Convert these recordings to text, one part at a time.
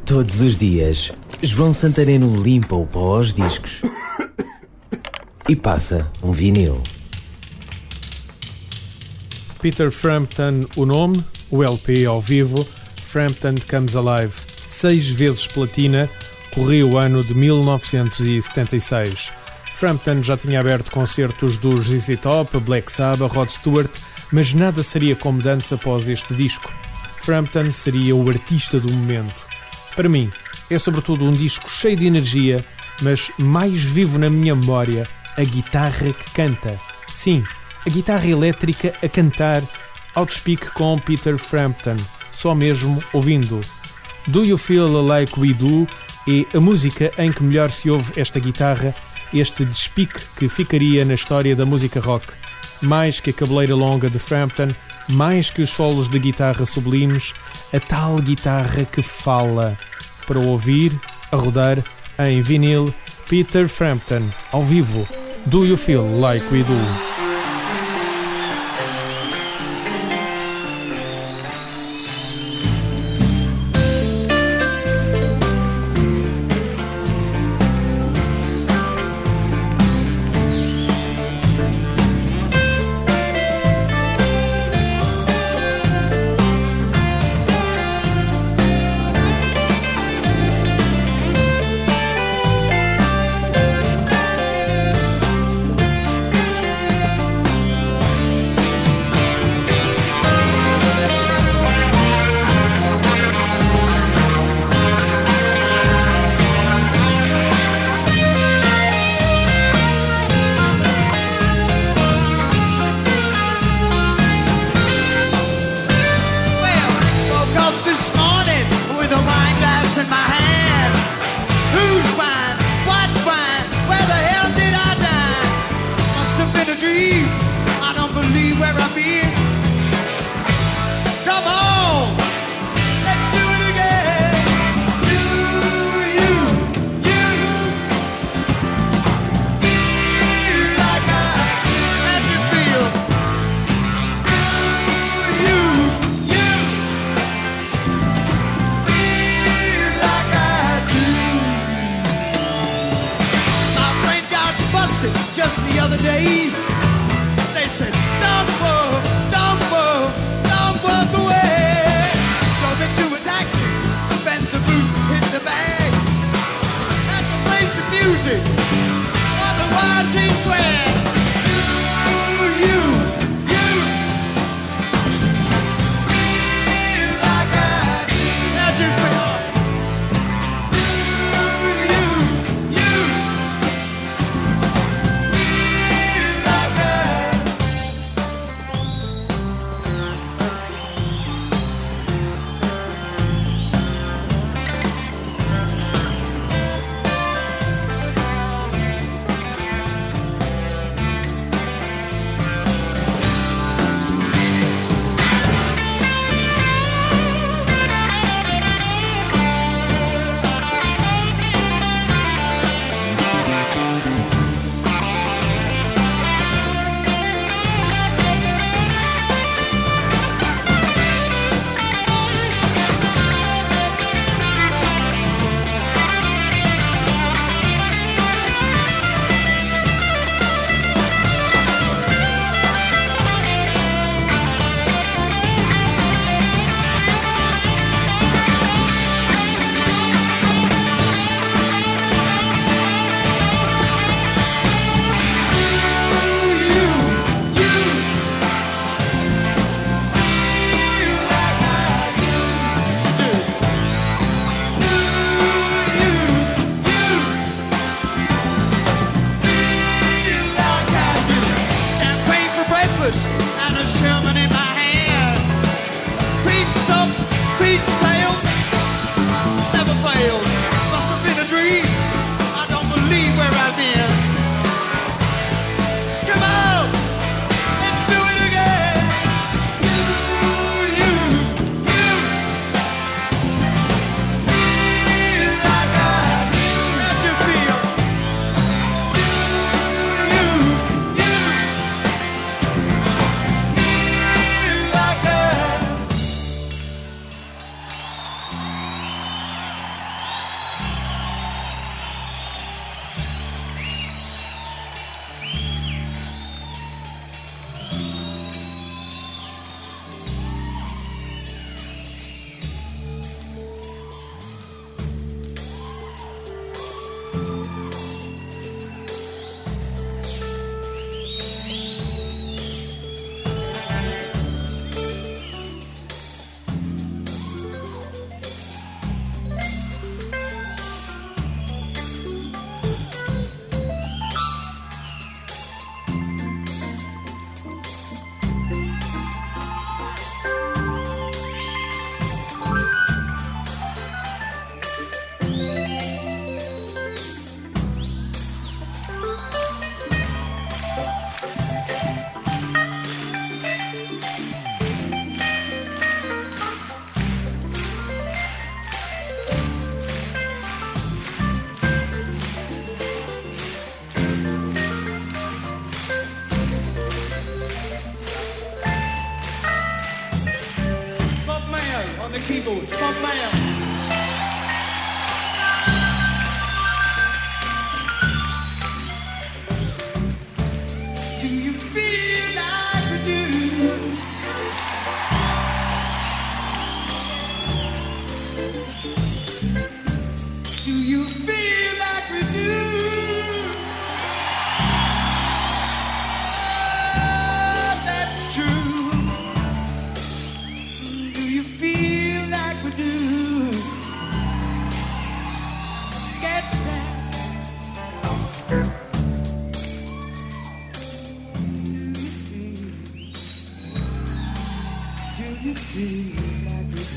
Todos os dias, João Santareno limpa o pó aos discos e passa um vinil. Peter Frampton, o nome, o LP ao vivo, Frampton Comes Alive, 6 vezes platina, correu o ano de 1976. Frampton já tinha aberto concertos dos ZZ Top, Black Sabbath, Rod Stewart, mas nada seria como antes após este disco. Frampton seria o artista do momento. Para mim, é sobretudo um disco cheio de energia, mas mais vivo na minha memória, a guitarra que canta. Sim, a guitarra elétrica a cantar, Outspeak com Peter Frampton, só mesmo ouvindo. Do You Feel Like We Do é a música em que melhor se ouve esta guitarra, este despique que ficaria na história da música rock. Mais que a cabeleira longa de Frampton, mais que os solos de guitarra sublimes, a tal guitarra que fala. Para ouvir, a rodar, em vinil, Peter Frampton, ao vivo, Do You Feel Like We Do? In my hand, whose wine? What wine? Where the hell did I dine? Must have been a dream. I don't believe where I've been. Come on, let's do it again. You feel like I had you feel. Just the other day, they said, don't walk away. Drove into a taxi, bent the boot, hit the bag. Had to play some music, otherwise he'd drag. You feel like I had you feel. Do you feel like we do? Oh, that's true. Do you feel like we do? Get back. Do you feel like we do?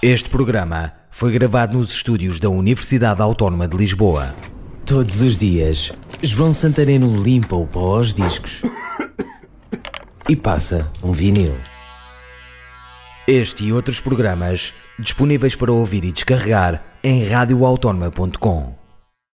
Este programa foi gravado nos estúdios da Universidade Autónoma de Lisboa. Todos os dias, João Santareno limpa o pó aos discos e passa um vinil. Este e outros programas disponíveis para ouvir e descarregar em radioautónoma.com.